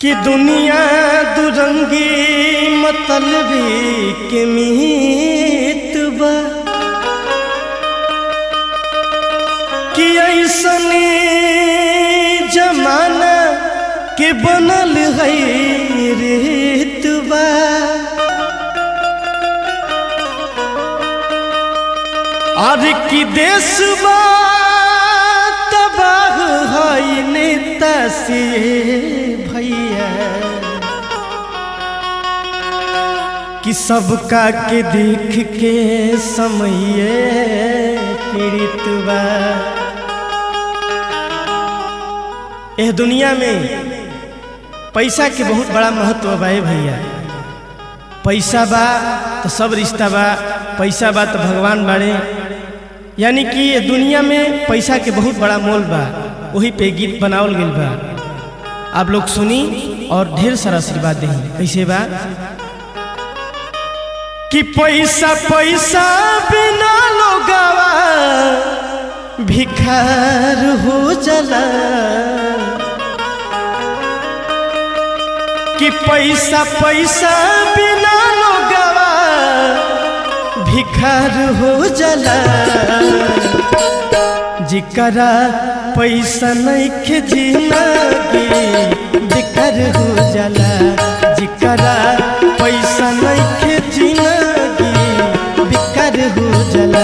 कि दुनिया दुरंगी मतलबी के मीत बा कि ऐसने जमाना के बनल है रीत बा। और कि देश बा तबाह है नेता से भैया कि सबका के देख के समय पीड़ित बा। यह दुनिया में पैसा के बहुत बड़ा महत्व बा भैया। पैसा बा तो सब रिश्ता बा, पैसा बा तो भगवान बाड़े। यानी कि ये दुनिया में पैसा के बहुत बड़ा मोल बा, वही पे गीत बनावल गइल बा। आप लोग सुनी और ढेर सारा आशीर्वाद दें। कैसे बा कि पैसा पैसा बिना लोगवा भिखार हो जाला, कि पैसा पैसा बिना लोगवा भिखार हो जाला। जिकरा पैसा नइखे जिंदगी बेकार हो जाला, जिकरा पैसा नइखे जिंदगी बेकार हो जाला।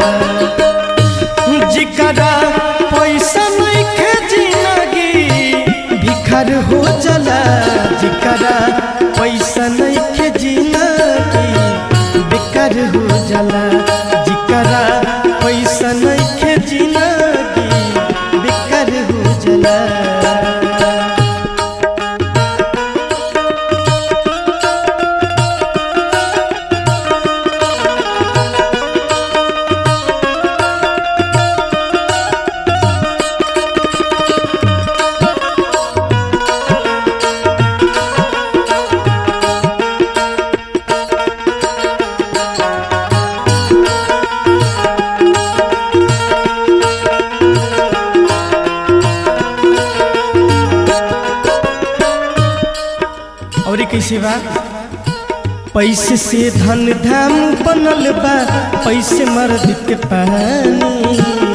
जिकरा पैसा नइखे जिंदगी भिखार हो जाला, जिकरा पैसा नइखे जिंदगी बेकार हो जाला, जिकरा पैसा नइखे जिंदगी बेकार हो जाला। और कैसे बा पैसे से धन धाम बनल बा, पैसे मर्द के पानी।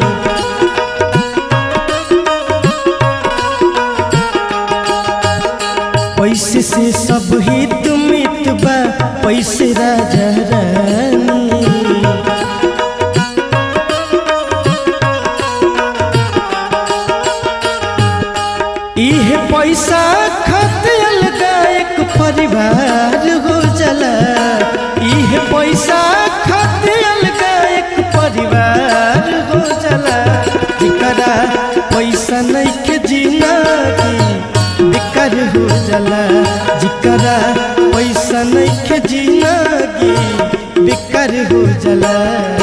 पैसे से सब हित मित बा, पैसे राजा रानी। इहे पैसा खतियल एक परिवार हो जाला, इहे पैसा खतियल एक परिवार हो जाला। जिकरा पैसा नइखे जिंदगी बेकार हो जाला, जिकरा पैसा नइखे जिंदगी बेकार हो जाला।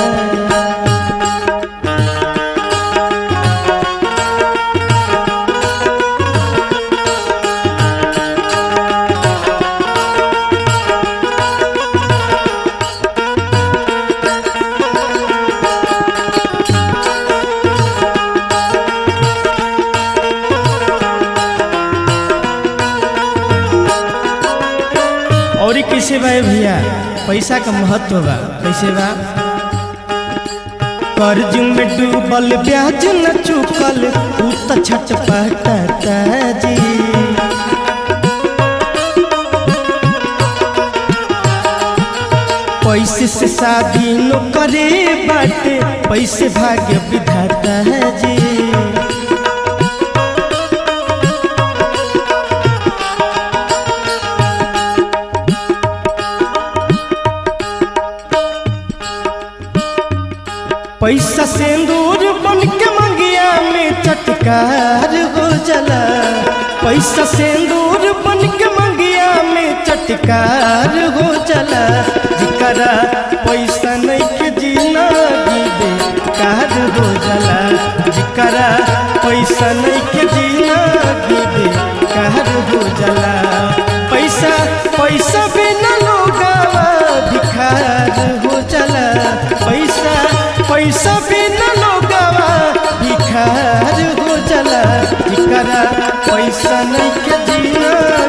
और कैसे बा भैया पैसा का महत्व बा। कैसे बा कर्ज में डूबल ब्याज न चुकल उ त छटपटाता जी। पैसे से शादी न करे बाटे, पैसे भाग्य विधाता जी। पैसा सिंदूर बन के मंगिया में चटकार हो जाला, पैसा सिंदूर बन के मंगिया में चटकार हो जाला। जिकरा पैसा नइखे जिंदगी बेकार हो जाला, जिकरा पैसा नइखे जिंदगी बेकार हो जाला। पैसा पैसा बिना लोगवा भिखार हो जाला, पैसा पैसा बिना लोगवा भिखार हो जाला। जिकरा पैसा नहीं के जीना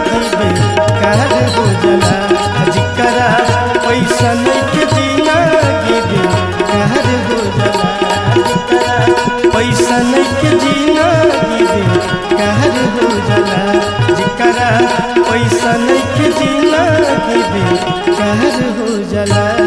जिंदगी बेकार हो जाला, जेकरा पैसा नहीं के जिंदगी बेकार हो जाला।